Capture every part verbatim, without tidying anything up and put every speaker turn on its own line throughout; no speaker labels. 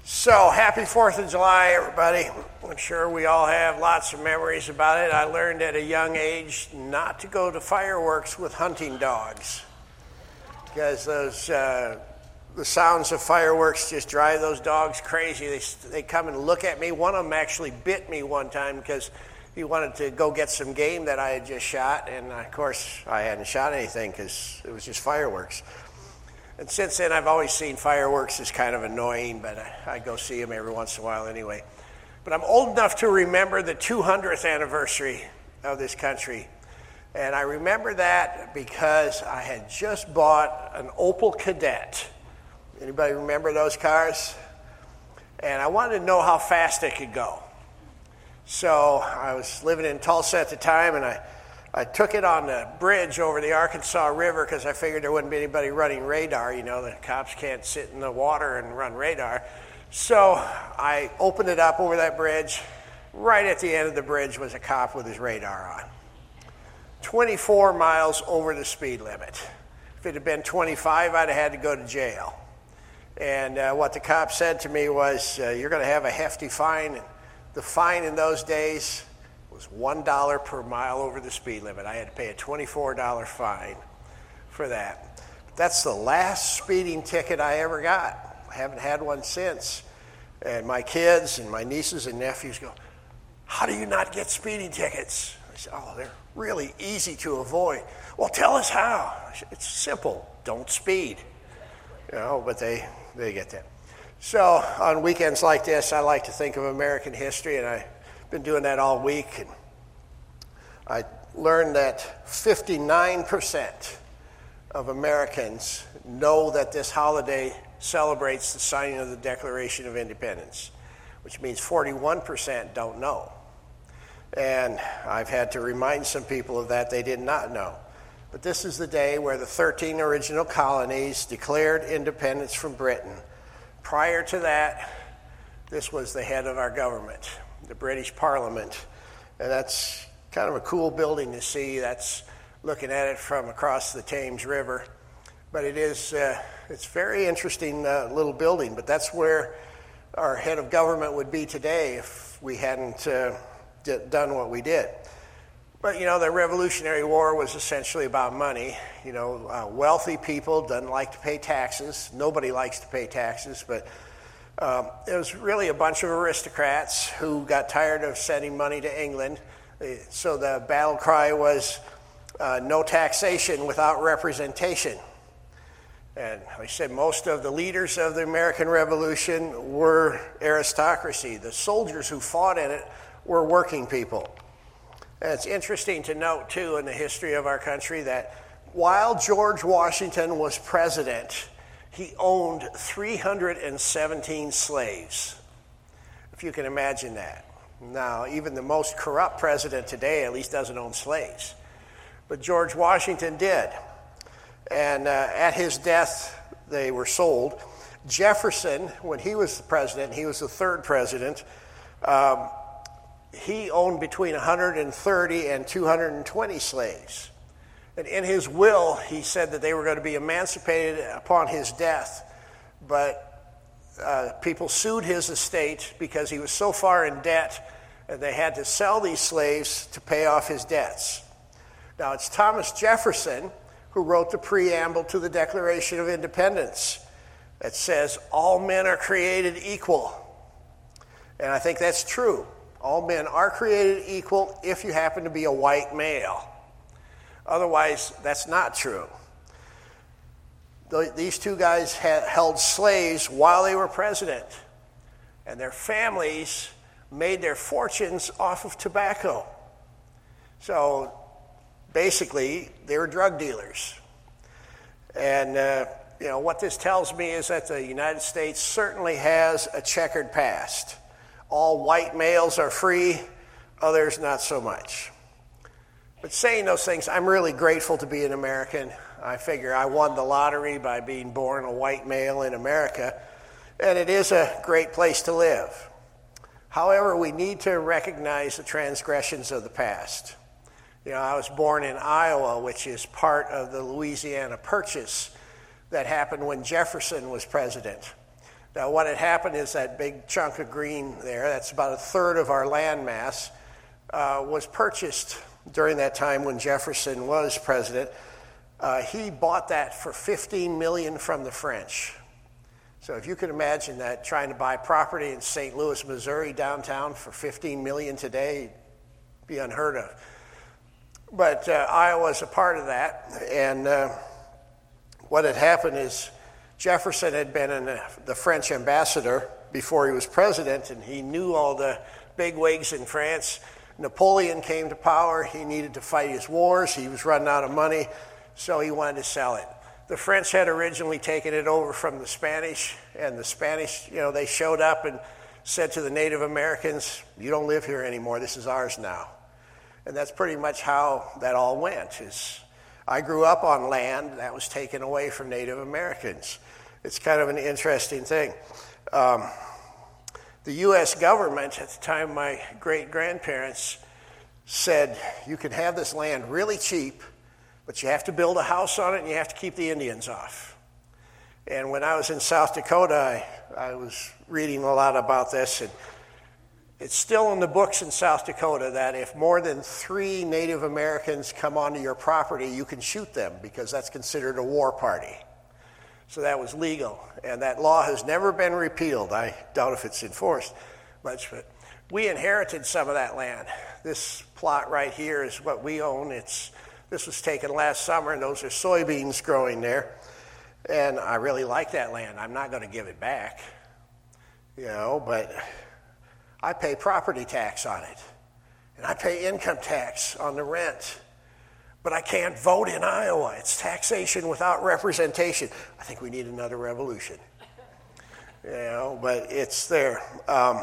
So, happy fourth of July, everybody. I'm sure we all have lots of memories about it. I learned at a young age not to go to fireworks with hunting dogs because those uh, the sounds of fireworks just drive those dogs crazy. They, they come and look at me. One of them actually bit me one time because he wanted to go get some game that I had just shot, and of course I hadn't shot anything because it was just fireworks. And since then, I've always seen fireworks as kind of annoying, but I, I go see them every once in a while anyway. But I'm old enough to remember the two hundredth anniversary of this country. And I remember that because I had just bought an Opel Kadett. Anybody remember those cars? And I wanted to know how fast it could go. So I was living in Tulsa at the time, and I I took it on the bridge over the Arkansas River because I figured there wouldn't be anybody running radar. You know, the cops can't sit in the water and run radar. So I opened it up over that bridge. Right at the end of the bridge was a cop with his radar on. twenty-four miles over the speed limit. If it had been twenty-five, I'd have had to go to jail. And uh, what the cop said to me was, uh, you're going to have a hefty fine. The fine in those days was one dollar per mile over the speed limit. I had to pay a twenty-four dollars fine for that. But that's the last speeding ticket I ever got. I haven't had one since. And my kids and my nieces and nephews go, how do you not get speeding tickets? I said, oh, they're really easy to avoid. Well, tell us how. Said, it's simple. Don't speed. You know, but they, they get that. So on weekends like this, I like to think of American history, and I been doing that all week, and I learned that fifty-nine percent of Americans know that this holiday celebrates the signing of the Declaration of Independence, which means forty-one percent don't know. And I've had to remind some people of that. They did not know. But this is the day where the thirteen original colonies declared independence from Britain. Prior to that, this was the head of our government, the British Parliament. And that's kind of a cool building to see. That's looking at it from across the Thames River. But it is, uh, it's a very interesting uh, little building. But that's where our head of government would be today if we hadn't uh, d- done what we did. But, you know, the Revolutionary War was essentially about money. You know, uh, wealthy people doesn't like to pay taxes. Nobody likes to pay taxes, but Um, it was really a bunch of aristocrats who got tired of sending money to England. So the battle cry was uh, no taxation without representation. And like I said, most of the leaders of the American Revolution were aristocracy. The soldiers who fought in it were working people. And it's interesting to note, too, in the history of our country that while George Washington was president, he owned three hundred seventeen slaves, if you can imagine that. Now, even the most corrupt president today at least doesn't own slaves. But George Washington did. And uh, at his death, they were sold. Jefferson, when he was the president, he was the third president, um, he owned between one hundred thirty and two hundred twenty slaves. And in his will, he said that they were going to be emancipated upon his death. But uh, people sued his estate because he was so far in debt, and they had to sell these slaves to pay off his debts. Now, it's Thomas Jefferson who wrote the preamble to the Declaration of Independence that says, all men are created equal. And I think that's true. All men are created equal if you happen to be a white male. Otherwise, that's not true. These two guys had held slaves while they were president, and their families made their fortunes off of tobacco. So basically, they were drug dealers. And uh, you know what this tells me is that the United States certainly has a checkered past. All white males are free, others not so much. But saying those things, I'm really grateful to be an American. I figure I won the lottery by being born a white male in America, and it is a great place to live. However, we need to recognize the transgressions of the past. You know, I was born in Iowa, which is part of the Louisiana Purchase that happened when Jefferson was president. Now, what had happened is that big chunk of green there, that's about a third of our land mass, uh, was purchased during that time when Jefferson was president. Uh, he bought that for fifteen million dollars from the French. So if you can imagine that, trying to buy property in Saint Louis, Missouri, downtown for fifteen million dollars today, it'd be unheard of. But uh, Iowa's a part of that, and uh, what had happened is Jefferson had been in the, the French ambassador before he was president, and he knew all the bigwigs in France. Napoleon came to power. He needed to fight his wars. He was running out of money, so he wanted to sell it. The French had originally taken it over from the Spanish, and the Spanish, you know, they showed up and said to the Native Americans, you don't live here anymore, this is ours now. And that's pretty much how that all went. Is I grew up on land that was taken away from Native Americans. It's kind of an interesting thing. Um, the U S government, at the time my great-grandparents said, you can have this land really cheap, but you have to build a house on it and you have to keep the Indians off. And when I was in South Dakota, I, I was reading a lot about this, and it's still in the books in South Dakota that if more than three Native Americans come onto your property, you can shoot them because that's considered a war party. So that was legal, and that law has never been repealed. I doubt if it's enforced much, but we inherited some of that land. This plot right here is what we own. It's This was taken last summer, and those are soybeans growing there. And I really like that land. I'm not going to give it back, you know, but I pay property tax on it, and I pay income tax on the rent. But I can't vote in Iowa. It's taxation without representation. I think we need another revolution, you know, but it's there. Um,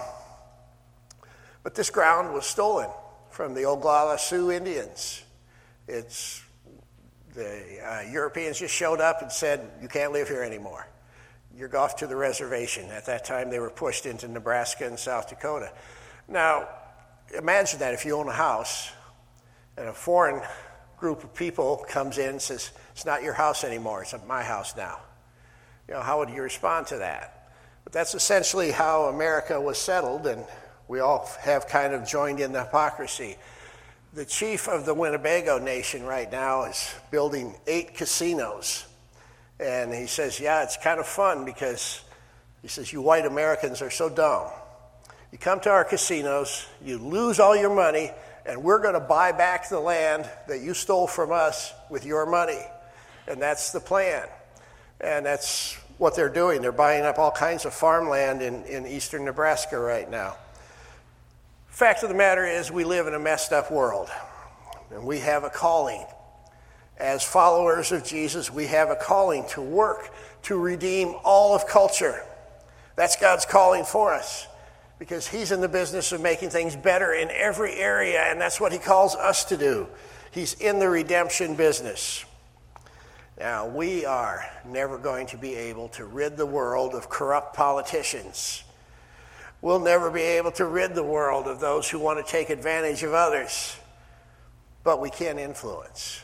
but this ground was stolen from the Oglala Sioux Indians. It's the uh, Europeans just showed up and said, you can't live here anymore. You're off to the reservation. At that time, they were pushed into Nebraska and South Dakota. Now, imagine that if you own a house and a foreign group of people comes in and says, it's not your house anymore, it's my house now. You know, how would you respond to that? But that's essentially how America was settled, and we all have kind of joined in the hypocrisy. The chief of the Winnebago Nation right now is building eight casinos. And he says, yeah, it's kind of fun because he says, you white Americans are so dumb. You come to our casinos, you lose all your money, and we're going to buy back the land that you stole from us with your money. And that's the plan. And that's what they're doing. They're buying up all kinds of farmland in, in eastern Nebraska right now. Fact of the matter is, we live in a messed up world, and we have a calling. As followers of Jesus, we have a calling to work to redeem all of culture. That's God's calling for us, because he's in the business of making things better in every area, and that's what he calls us to do. He's in the redemption business. Now, we are never going to be able to rid the world of corrupt politicians. We'll never be able to rid the world of those who want to take advantage of others, but we can influence.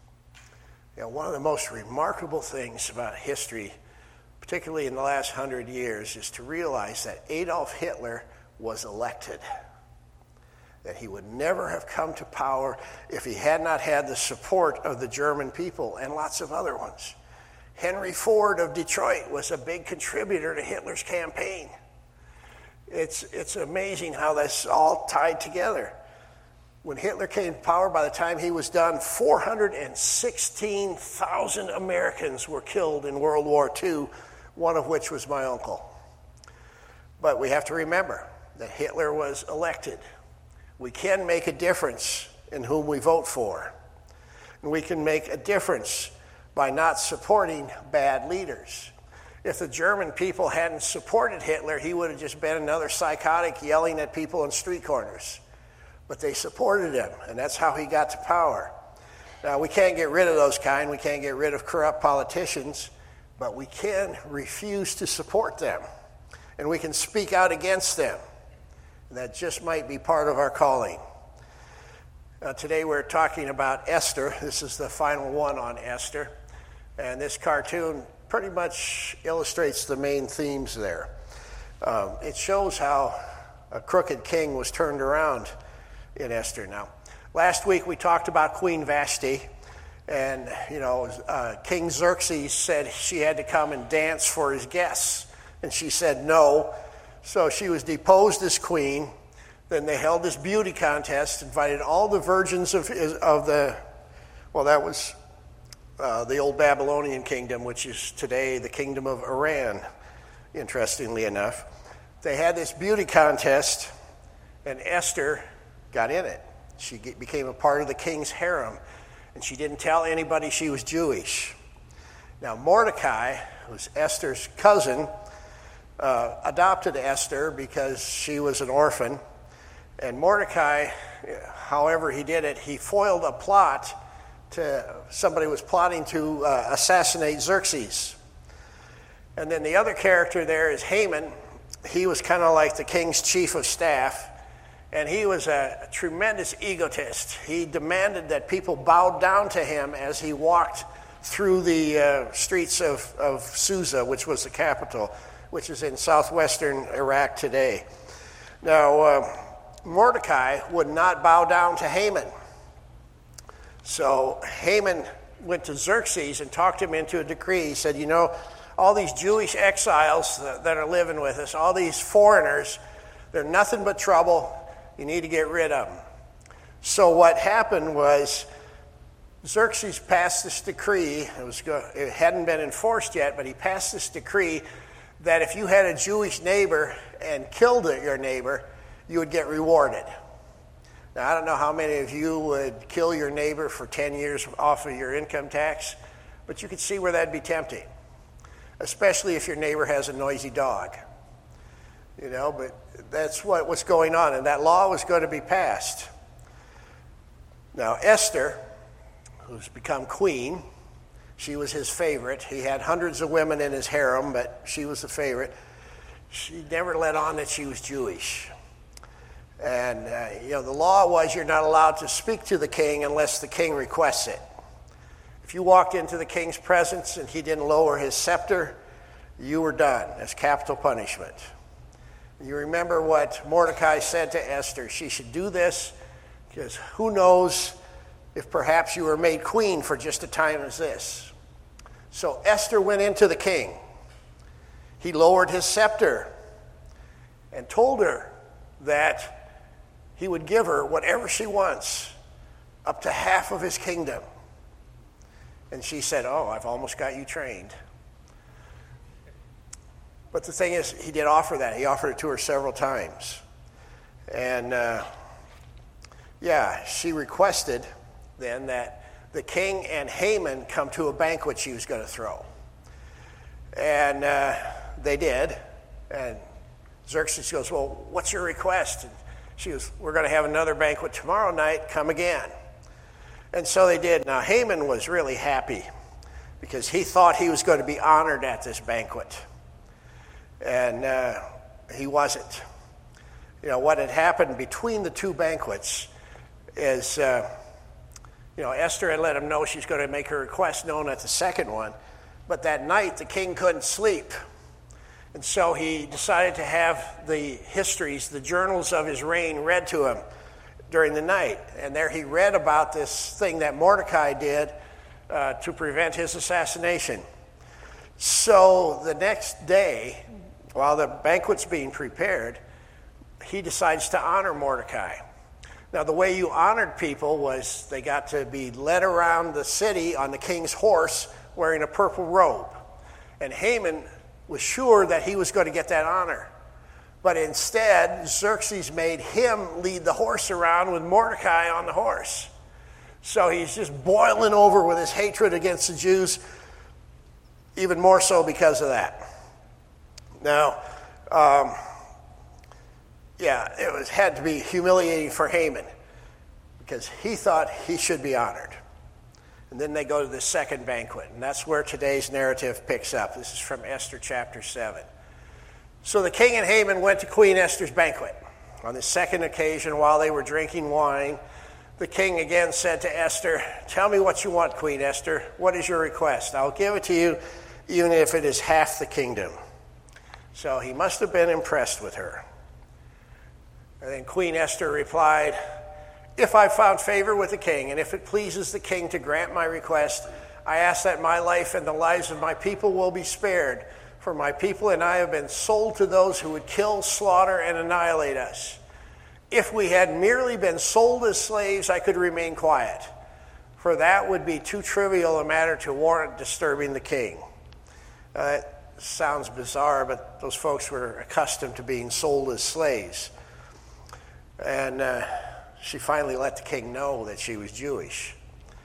You know, one of the most remarkable things about history, particularly in the last hundred years, is to realize that Adolf Hitler was elected, that he would never have come to power if he had not had the support of the German people and lots of other ones. Henry Ford of Detroit was a big contributor to Hitler's campaign. It's, it's amazing how that's all tied together. When Hitler came to power, by the time he was done, four hundred sixteen thousand Americans were killed in World War Two, one of which was my uncle. But we have to remember that Hitler was elected. We can make a difference in whom we vote for. And we can make a difference by not supporting bad leaders. If the German people hadn't supported Hitler, he would have just been another psychotic yelling at people on street corners. But they supported him, and that's how he got to power. Now, we can't get rid of those kind. We can't get rid of corrupt politicians, but we can refuse to support them, and we can speak out against them. And that just might be part of our calling. Now, today we're talking about Esther. This is the final one on Esther, and this cartoon pretty much illustrates the main themes there. um, it shows how a crooked king was turned around in Esther. Now, last week we talked about Queen Vashti, and you know, uh, King Xerxes said she had to come and dance for his guests, and she said no. So she was deposed as queen. Then they held this beauty contest, invited all the virgins of, of the, well, that was uh, the old Babylonian kingdom, which is today the kingdom of Iran, interestingly enough. They had this beauty contest, and Esther got in it. She became a part of the king's harem, and she didn't tell anybody she was Jewish. Now, Mordecai, who's Esther's cousin, uh, adopted Esther because she was an orphan. And Mordecai, however he did it, he foiled a plot to, somebody was plotting to uh, assassinate Xerxes. And then the other character there is Haman. He was kind of like the king's chief of staff, and he was a, a tremendous egotist. He demanded that people bowed down to him as he walked through the uh, streets of, of Susa, which was the capital, which is in southwestern Iraq today. Now, uh, Mordecai would not bow down to Haman. So Haman went to Xerxes and talked him into a decree. He said, you know, all these Jewish exiles that are living with us, all these foreigners, they're nothing but trouble. You need to get rid of them. So what happened was Xerxes passed this decree. It, was, it hadn't been enforced yet, but he passed this decree that if you had a Jewish neighbor and killed your neighbor, you would get rewarded. Now, I don't know how many of you would kill your neighbor for ten years off of your income tax, but you could see where that'd be tempting, especially if your neighbor has a noisy dog. You know, but that's what was going on, and that law was going to be passed. Now, Esther, who's become queen, she was his favorite. He had hundreds of women in his harem, but she was the favorite. She never let on that she was Jewish. And, uh, you know, the law was you're not allowed to speak to the king unless the king requests it. If you walked into the king's presence and he didn't lower his scepter, you were done as capital punishment. You remember what Mordecai said to Esther. She should do this because who knows if perhaps you were made queen for just a time as this. So Esther went into the king. He lowered his scepter and told her that he would give her whatever she wants, up to half of his kingdom. And she said, oh, I've almost got you trained. But the thing is, he did offer that. He offered it to her several times. And, uh, yeah, she requested then that the king and Haman come to a banquet she was going to throw. And uh, they did. And Xerxes goes, well, what's your request? And she goes, we're going to have another banquet tomorrow night. Come again. And so they did. Now, Haman was really happy because he thought he was going to be honored at this banquet. And uh, he wasn't. You know, what had happened between the two banquets is, uh, you know, Esther had let him know she's going to make her request known at the second one. But that night, the king couldn't sleep. And so he decided to have the histories, the journals of his reign read to him during the night. And there he read about this thing that Mordecai did uh, to prevent his assassination. So the next day, while the banquet's being prepared, he decides to honor Mordecai. Now, the way you honored people was they got to be led around the city on the king's horse wearing a purple robe. And Haman was sure that he was going to get that honor. But instead, Xerxes made him lead the horse around with Mordecai on the horse. So he's just boiling over with his hatred against the Jews, even more so because of that. Now, um, yeah, it was had to be humiliating for Haman because he thought he should be honored. And then they go to the second banquet, and that's where today's narrative picks up. This is from Esther chapter seven. So the king and Haman went to Queen Esther's banquet. On the second occasion, while they were drinking wine, the king again said to Esther, tell me what you want, Queen Esther. What is your request? I'll give it to you, even if it is half the kingdom. So he must have been impressed with her. And then Queen Esther replied, "If I found favor with the king, and if it pleases the king to grant my request, I ask that my life and the lives of my people will be spared, for my people and I have been sold to those who would kill, slaughter, and annihilate us. If we had merely been sold as slaves, I could remain quiet, for that would be too trivial a matter to warrant disturbing the king." Uh, it sounds bizarre, but those folks were accustomed to being sold as slaves. And uh, she finally let the king know that she was Jewish.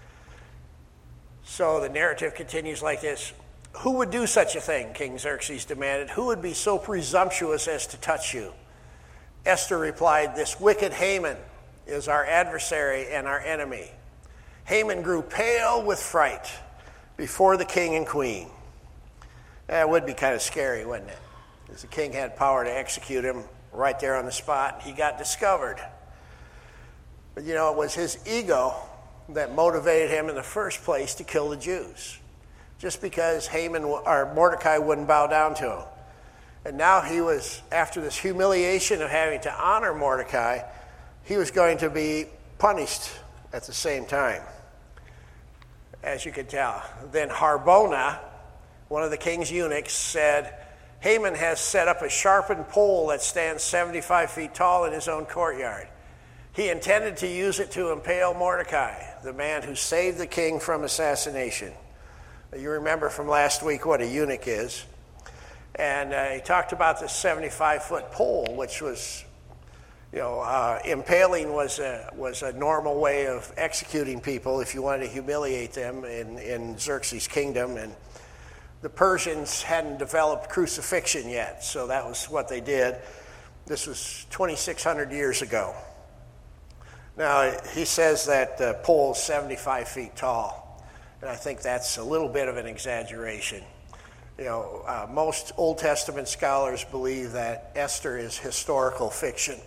So the narrative continues like this. "Who would do such a thing?" King Xerxes demanded. "Who would be so presumptuous as to touch you?" Esther replied, "This wicked Haman is our adversary and our enemy." Haman grew pale with fright before the king and queen. That would be kind of scary, wouldn't it? Because the king had power to execute him right there on the spot. He got discovered. But you know, it was his ego that motivated him in the first place to kill the Jews. Just because Haman or Mordecai wouldn't bow down to him. And now he was, after this humiliation of having to honor Mordecai, he was going to be punished at the same time, as you can tell. Then Harbona, one of the king's eunuchs, said, "Haman has set up a sharpened pole that stands seventy-five feet tall in his own courtyard. He intended to use it to impale Mordecai, the man who saved the king from assassination." You remember from last week what a eunuch is. And uh, he talked about this seventy-five foot pole, which was, you know, uh, impaling was a, was a normal way of executing people if you wanted to humiliate them in, in Xerxes' kingdom. And the Persians hadn't developed crucifixion yet, so that was what they did. This was twenty-six hundred years ago. Now, he says that the pole is seventy-five feet tall, and I think that's a little bit of an exaggeration. You know, uh, most Old Testament scholars believe that Esther is historical fiction.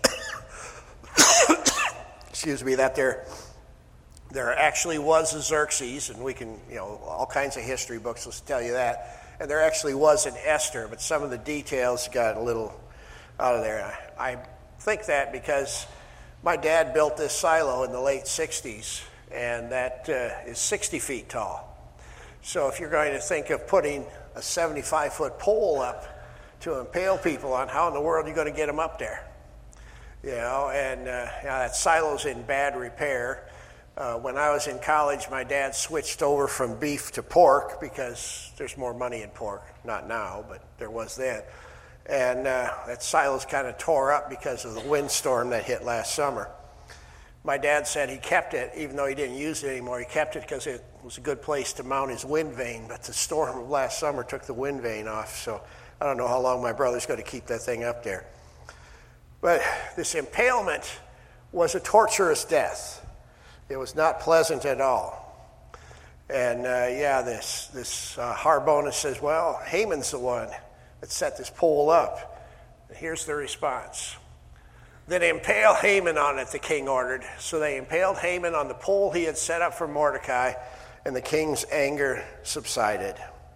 Excuse me, that there, there actually was a Xerxes, and we can, you know, all kinds of history books will tell you that. And there actually was an Esther, but some of the details got a little out of there. I, I think that because my dad built this silo in the late sixties, and that uh, is sixty feet tall. So if you're going to think of putting a seventy-five foot pole up to impale people on, how in the world are you going to get them up there? You know, and uh, you know, that silo's in bad repair. Uh, when I was in college, my dad switched over from beef to pork because there's more money in pork. Not now, but there was then. And uh, that silo's kind of tore up because of the windstorm that hit last summer. My dad said he kept it, even though he didn't use it anymore. He kept it because it was a good place to mount his wind vane, but the storm of last summer took the wind vane off, so I don't know how long my brother's going to keep that thing up there. But this impalement was a torturous death. It was not pleasant at all. And uh, yeah, this, this uh, Harbona says, well, Haman's the one that set this pole up. And here's the response. Then impale Haman on it, the king ordered. So they impaled Haman on the pole he had set up for Mordecai, and the king's anger subsided.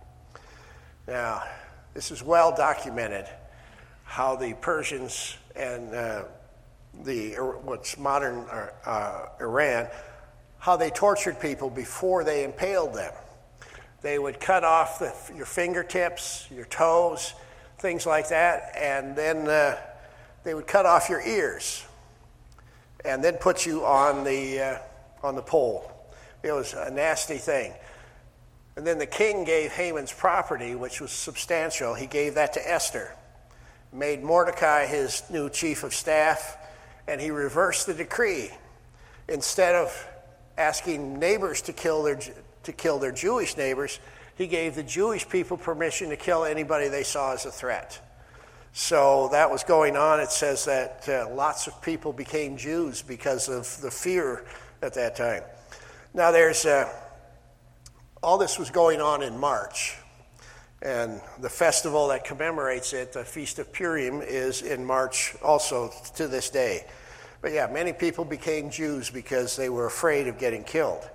Now, this is well documented, how the Persians and uh, the what's modern uh, Iran, how they tortured people before they impaled them. They would cut off the, your fingertips, your toes, things like that, and then uh, they would cut off your ears and then put you on the uh, on the pole. It was a nasty thing. And then the king gave Haman's property, which was substantial. He gave that to Esther, made Mordecai his new chief of staff, and he reversed the decree. Instead of asking neighbors to kill their to kill their Jewish neighbors, he gave the Jewish people permission to kill anybody they saw as a threat. So that was going on. It says that uh, lots of people became Jews because of the fear at that time. Now there's, uh, all this was going on in March. And the festival that commemorates it, the Feast of Purim, is in March also to this day. But yeah, many people became Jews because they were afraid of getting killed.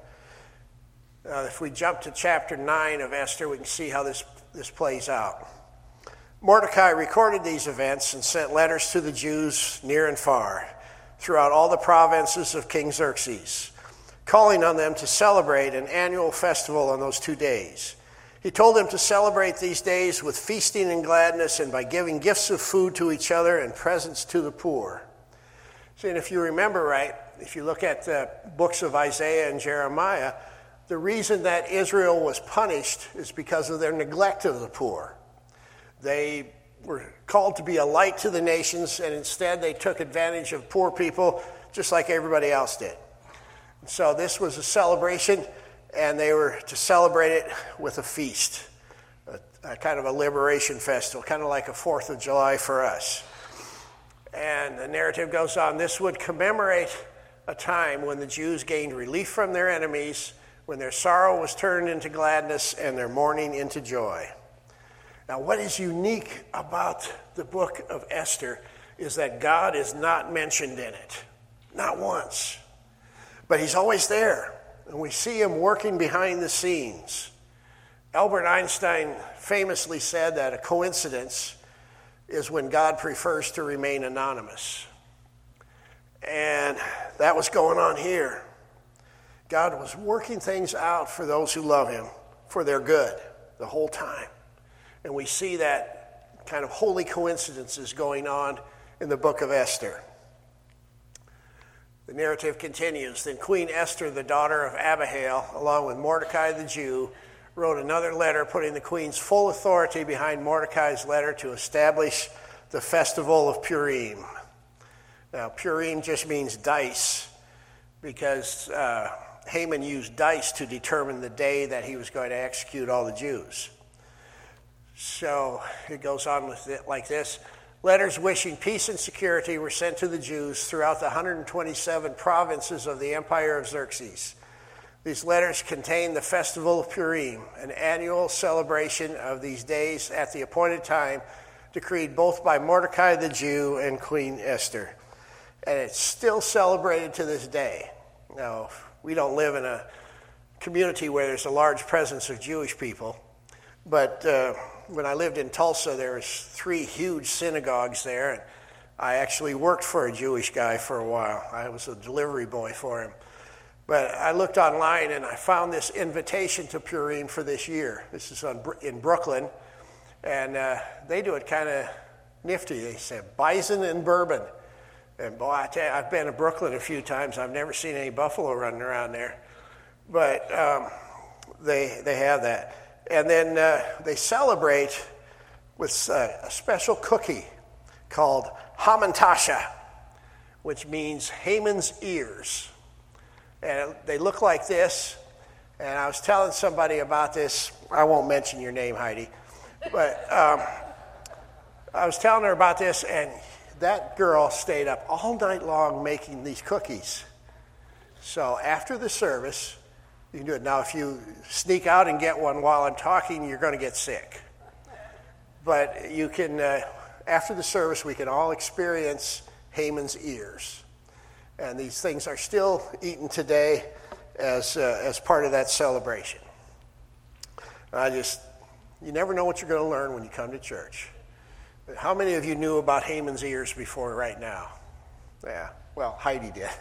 Now if we jump to chapter nine of Esther, we can see how this, this plays out. Mordecai recorded these events and sent letters to the Jews near and far throughout all the provinces of King Xerxes, calling on them to celebrate an annual festival on those two days. He told them to celebrate these days with feasting and gladness and by giving gifts of food to each other and presents to the poor. See, and if you remember right, if you look at the books of Isaiah and Jeremiah, the reason that Israel was punished is because of their neglect of the poor. They were called to be a light to the nations, and instead they took advantage of poor people just like everybody else did. So this was a celebration, and they were to celebrate it with a feast, a, a kind of a liberation festival, kind of like a fourth of July for us. And the narrative goes on, this would commemorate a time when the Jews gained relief from their enemies, when their sorrow was turned into gladness and their mourning into joy. Now, what is unique about the book of Esther is that God is not mentioned in it, not once. But he's always there, and we see him working behind the scenes. Albert Einstein famously said that a coincidence is when God prefers to remain anonymous. And that was going on here. God was working things out for those who love him, for their good, the whole time. And we see that kind of holy coincidences going on in the book of Esther. The narrative continues. Then Queen Esther, the daughter of Abihail, along with Mordecai the Jew, wrote another letter putting the queen's full authority behind Mordecai's letter to establish the festival of Purim. Now, Purim just means dice, because uh, Haman used dice to determine the day that he was going to execute all the Jews. So it goes on with it like this. Letters wishing peace and security were sent to the Jews throughout the one hundred twenty-seven provinces of the empire of Xerxes. These letters contain the festival of Purim, an annual celebration of these days at the appointed time, decreed both by Mordecai the Jew and Queen Esther. And it's still celebrated to this day. Now, we don't live in a community where there's a large presence of Jewish people, but uh, when I lived in Tulsa, there was three huge synagogues there, and I actually worked for a Jewish guy for a while. I was a delivery boy for him. But I looked online, and I found this invitation to Purim for this year. This is on, in Brooklyn, and uh, they do it kind of nifty. They say bison and bourbon. And boy, I tell you, I've been to Brooklyn a few times. I've never seen any buffalo running around there. But um, they they have that. And then uh, they celebrate with uh, a special cookie called Hamantasha, which means Haman's ears. And they look like this. And I was telling somebody about this. I won't mention your name, Heidi. But um, I was telling her about this, and that girl stayed up all night long making these cookies. So after the service, you can do it. Now, if you sneak out and get one while I'm talking, you're going to get sick. But you can, uh, after the service, we can all experience Haman's ears. And these things are still eaten today as uh, as part of that celebration. I just, you never know what you're going to learn when you come to church. How many of you knew about Haman's ears before right now? Yeah, well, Heidi did.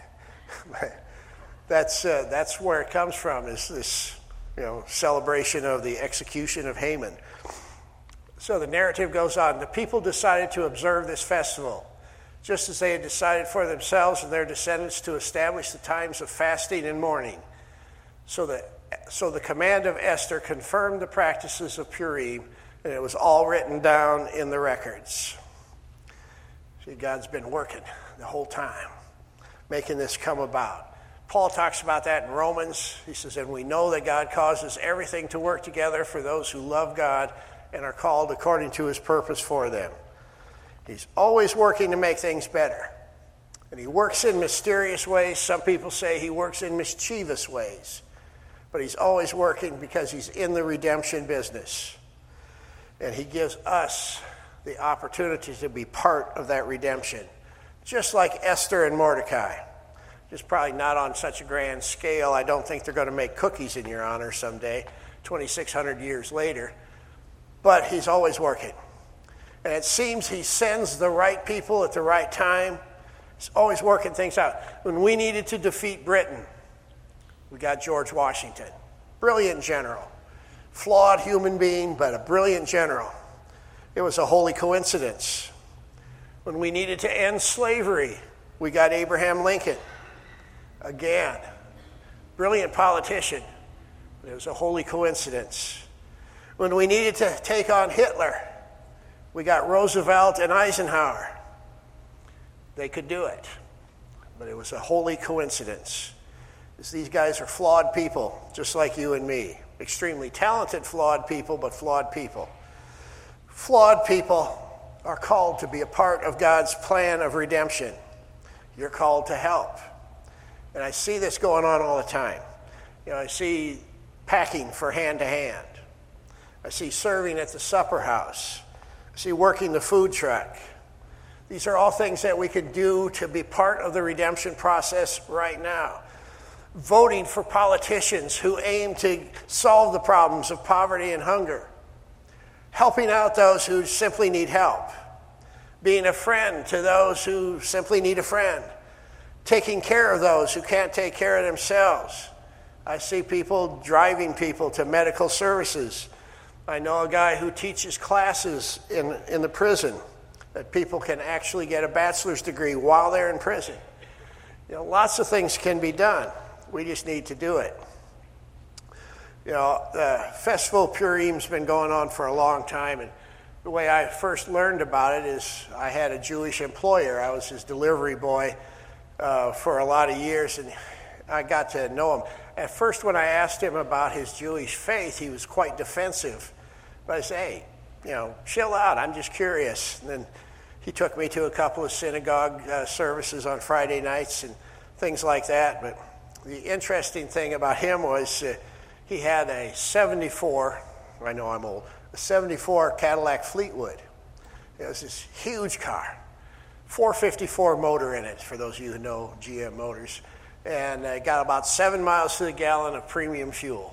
That's uh, that's where it comes from, is this, you know, celebration of the execution of Haman. So the narrative goes on. The people decided to observe this festival, just as they had decided for themselves and their descendants to establish the times of fasting and mourning. So that so the command of Esther confirmed the practices of Purim, and it was all written down in the records. See, God's been working the whole time, making this come about. Paul talks about that in Romans. He says, and we know that God causes everything to work together for those who love God and are called according to his purpose for them. He's always working to make things better. And he works in mysterious ways. Some people say he works in mischievous ways. But he's always working because he's in the redemption business. And he gives us the opportunity to be part of that redemption, just like Esther and Mordecai. Just probably not on such a grand scale. I don't think they're going to make cookies in your honor someday, twenty-six hundred years later. But he's always working. And it seems he sends the right people at the right time. He's always working things out. When we needed to defeat Britain, we got George Washington. Brilliant general. Flawed human being, but a brilliant general. It was a holy coincidence. When we needed to end slavery, we got Abraham Lincoln. Again, brilliant politician, but it was a holy coincidence. When we needed to take on Hitler, we got Roosevelt and Eisenhower. They could do it, but it was a holy coincidence. Because these guys are flawed people, just like you and me. Extremely talented, flawed people, but flawed people. Flawed people are called to be a part of God's plan of redemption. You're called to help. And I see this going on all the time. You know, I see packing for hand to hand. I see serving at the supper house. I see working the food truck. These are all things that we can do to be part of the redemption process right now. Voting for politicians who aim to solve the problems of poverty and hunger. Helping out those who simply need help. Being a friend to those who simply need a friend. Taking care of those who can't take care of themselves. I see people driving people to medical services. I know a guy who teaches classes in, in the prison that people can actually get a bachelor's degree while they're in prison. You know, lots of things can be done. We just need to do it. You know, the Festival of Purim's been going on for a long time, and the way I first learned about it is I had a Jewish employer. I was his delivery boy uh, for a lot of years, and I got to know him. At first, when I asked him about his Jewish faith, he was quite defensive. But I said, hey, you know, chill out, I'm just curious. And then he took me to a couple of synagogue uh, services on Friday nights and things like that. But the interesting thing about him was uh, he had a seventy-four, I know I'm old, a seventy-four Cadillac Fleetwood. It was this huge car, four fifty-four motor in it, for those of you who know G M Motors. And it got about seven miles to the gallon of premium fuel.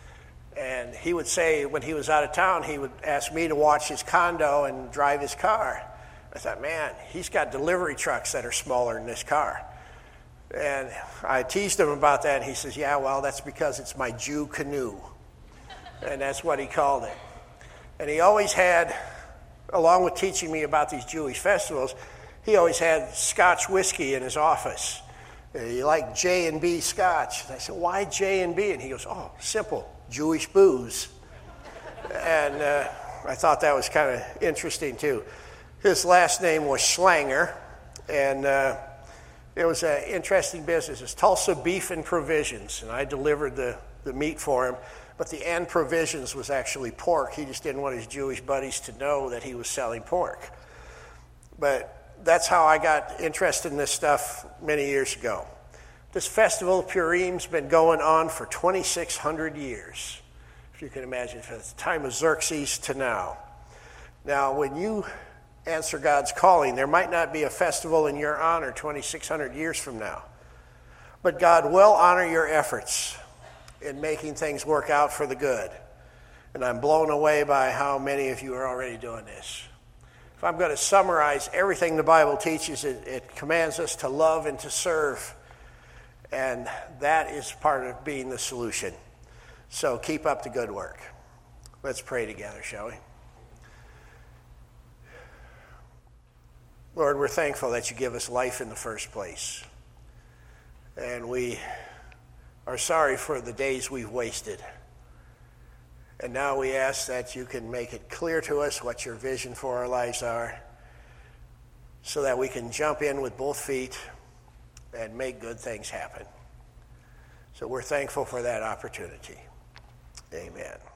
And he would say when he was out of town, he would ask me to watch his condo and drive his car. I thought, man, he's got delivery trucks that are smaller than this car. And I teased him about that, and he says, yeah, well, that's because it's my Jew canoe. And that's what he called it. And he always had, along with teaching me about these Jewish festivals, he always had Scotch whiskey in his office. He liked J and B Scotch. And I said, why J and B? And he goes, oh, simple, Jewish booze. And uh, I thought that was kind of interesting, too. His last name was Schlanger, and uh, it was an interesting business. It's Tulsa Beef and Provisions, and I delivered the, the meat for him. But the end provisions was actually pork. He just didn't want his Jewish buddies to know that he was selling pork. But that's how I got interested in this stuff many years ago. This Festival of Purim's been going on for twenty-six hundred years, if you can imagine, from the time of Xerxes to now. Now, when you answer God's calling, there might not be a festival in your honor twenty-six hundred years from now. But God will honor your efforts in making things work out for the good. And I'm blown away by how many of you are already doing this. If I'm going to summarize everything the Bible teaches, it, it commands us to love and to serve. And that is part of being the solution. So keep up the good work. Let's pray together, shall we? Lord, we're thankful that you give us life in the first place. And we are sorry for the days we've wasted. And now we ask that you can make it clear to us what your vision for our lives are, so that we can jump in with both feet and make good things happen. So we're thankful for that opportunity. Amen.